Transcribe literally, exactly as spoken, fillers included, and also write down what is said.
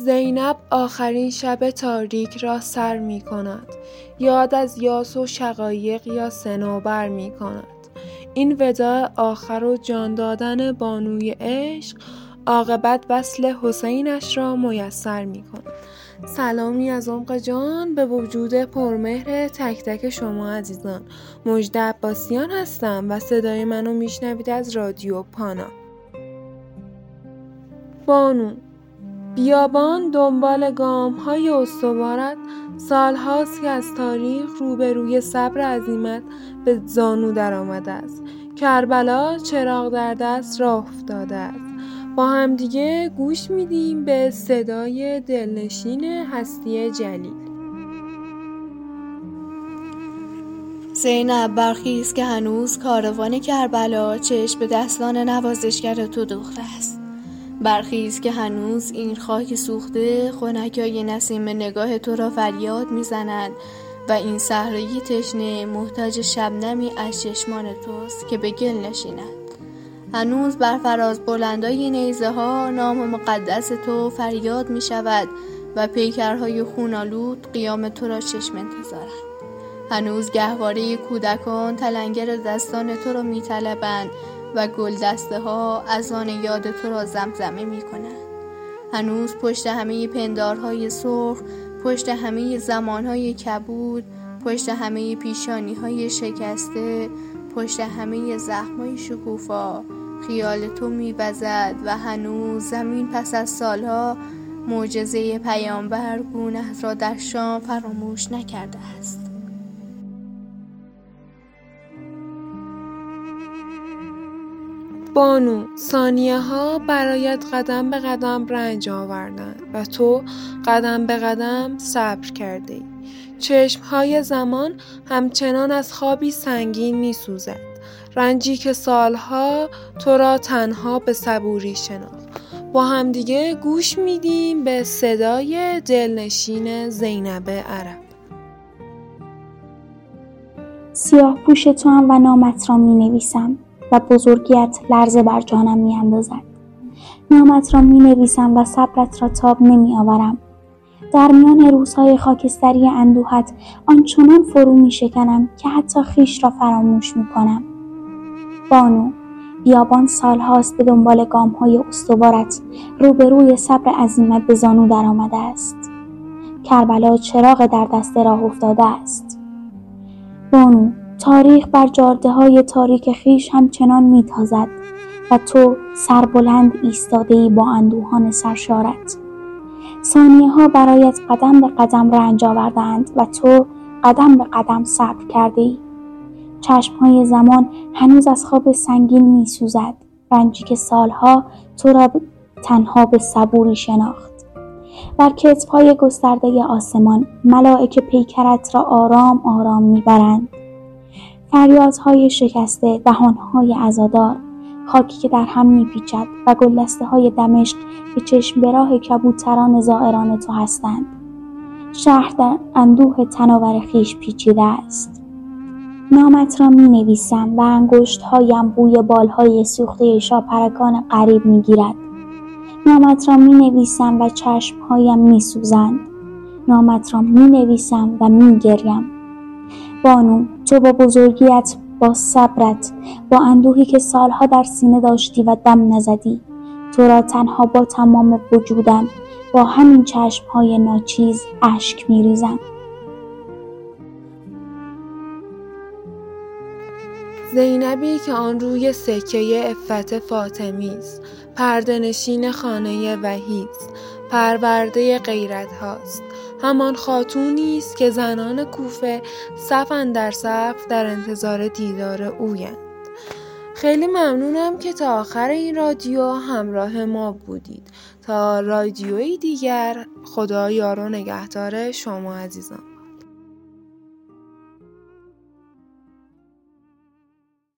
زینب آخرین شب تاریک را سر می کند. یاد از یاس و شقایق یا صنوبر می کند. این وداع آخر و جان دادن بانوی عشق عاقبت وصل حسینش را میسر می کند. سلامی از عمق جان به وجود پرمهر تک تک شما عزیزان. مژده عباسیان هستم و صدای منو میشنوید از رادیو پانا. بانو بیابان دنبال گام های استوارت، سال هاست که از تاریخ روبروی صبر عزیمت به زانو در آمده است. کربلا چراغ در دست راه افتاده است. با هم دیگه گوش میدیم به صدای دلنشین هستی جلیل. زینب برخیز که هنوز کاروان کربلا چشم به دستان نوازشگر تو دوخته است. برخیز که هنوز این خاک سوخته خنکای نسیم نگاه تو را فریاد میزنند و این صحرای تشنه محتاج شبنمی از چشمان توست که به گل نشیند. هنوز بر فراز بلندای نیزه ها نام مقدس تو فریاد می شود و پیکرهای خونالود قیام تو را چشم انتظارند. هنوز گهواره کودکان تلنگر دستان تو را می طلبند و گل دسته ها از آن یاد تو را زمزمه می کنند. هنوز پشت همه پندارهای سرخ، پشت همه زمانهای کبود، پشت همه پیشانیهای شکسته، پشت همه زخمای شکوفا خیال تو می‌وزد و هنوز زمین پس از سالها معجزه پیامبر گونه‌ات را در شام فراموش نکرده است. بانو ثانیه ها برایت قدم به قدم رنج آوردند و تو قدم به قدم صبر کرده ای. چشم های زمان همچنان از خوابی سنگین می سوزد. رنجی که سالها تو را تنها به صبوری شناخت. با همدیگه گوش میدیم به صدای دلنشین زینب عرب. سیاه پوش تو هم و نامت را می نویسم و بزرگیت لرزه بر جانم می اندازد. نامت را می نویسم و صبرت را تاب نمی آورم. در میان روزهای خاکستری اندوهت آنچنان فرو می شکنم که حتی خیش را فراموش می کنم. بانو بیابان سالهاست به دنبال گام‌های استوارت روبروی صبر عزیمت به زانو در آمده است. کربلا چراغ در دست راه افتاده است. بانو تاریخ بر جاده‌های تاریک خیش همچنان می‌تازد و تو سربلند ایستاده‌ای با اندوهان سرشارت. ثانیه‌ها برایت قدم به قدم رنج آورده‌اند و تو قدم به قدم صبر کرده‌ای. چشم‌های زمان هنوز از خواب سنگین می‌سوزد، رنجی که سالها تو را تنها به صبوری شناخت. بر کتف‌های گسترده آسمان ملائکه پیکرت را آرام آرام می‌برند. فریادهای شکسته، دهانهای عزادار، خاکی که در هم می‌پیچد و گلدسته‌های دمشق که چشم به راه کبوتران زائران تو هستند. شهر در اندوه تناور خیش پیچیده است. نامت را می نویسم و انگشت هایم بوی بالهای سوخته شاپرکان غریب می گیرد. نامت را می نویسم و چشم هایم می سوزند. نامت را می نویسم و می گریم. بانو تو با بزرگیت، با صبرت، با اندوهی که سالها در سینه داشتی و دم نزدی، تو را تنها با تمام وجودم، با همین چشم های ناچیز اشک می ریزم. زینبی که آن روی سکه عفت فاطمی است، پرده‌نشین خانه وحی است، پرورده غیرت هاست. همان خاتونی است که زنان کوفه صف اندر صف در انتظار دیدار اویند. خیلی ممنونم که تا آخر این رادیو همراه ما بودید. تا رادیویی دیگر، خدا یار و نگهدار شما عزیزان.